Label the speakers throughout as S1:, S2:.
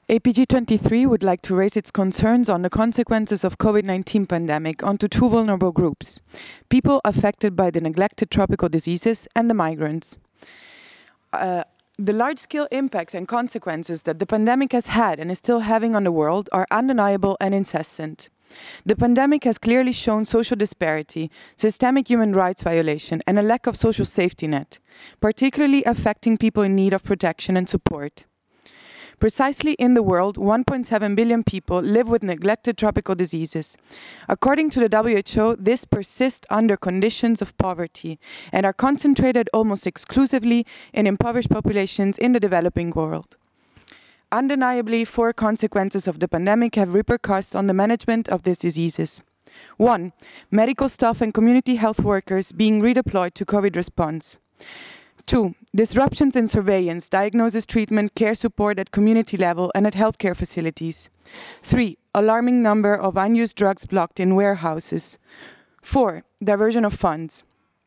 S1: APG 23 would like to raise its concerns on the consequences of COVID-19 pandemic onto two vulnerable groups: people affected by the neglected tropical diseases and the migrants. The large-scale impacts and consequences that the pandemic has had and is still having on the world are undeniable and incessant. The pandemic has clearly shown social disparity, systemic human rights violation, and a lack of social safety net, particularly affecting people in need of protection and support. Precisely in the world, 1.7 billion people live with neglected tropical diseases. According to the WHO, this persists under conditions of poverty and are concentrated almost exclusively in impoverished populations in the developing world. Undeniably, four consequences of the pandemic have repercussed on the management of these diseases. 1. Medical staff and community health workers being redeployed to COVID response. 2. Disruptions in surveillance, diagnosis, treatment, care support at community level and at healthcare facilities. 3. Alarming number of unused drugs blocked in warehouses. 4. Diversion of funds.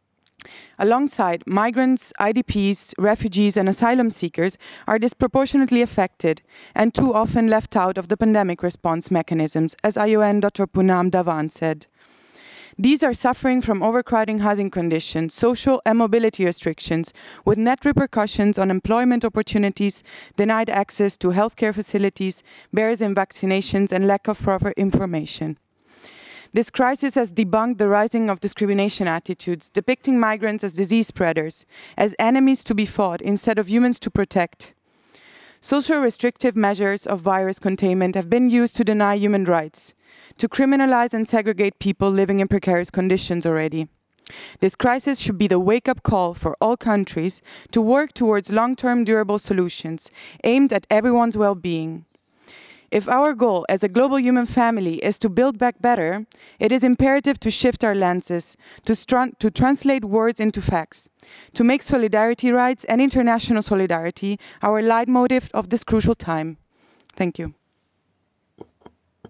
S1: Alongside, migrants, IDPs, refugees and asylum seekers are disproportionately affected and too often left out of the pandemic response mechanisms, as ION Dr. Poonam Dhawan said. These are suffering from overcrowding housing conditions, social and mobility restrictions, with net repercussions on employment opportunities, denied access to healthcare facilities, barriers in vaccinations, and lack of proper information. This crisis has debunked the rising of discrimination attitudes, depicting migrants as disease spreaders, as enemies to be fought instead of humans to protect. Social restrictive measures of virus containment have been used to deny human rights, to criminalize and segregate people living in precarious conditions already. This crisis should be the wake-up call for all countries to work towards long-term durable solutions aimed at everyone's well-being. If our goal as a global human family is to build back better, it is imperative to shift our lenses, to translate words into facts, to make solidarity rights and international solidarity our leitmotif of this crucial time. Thank you.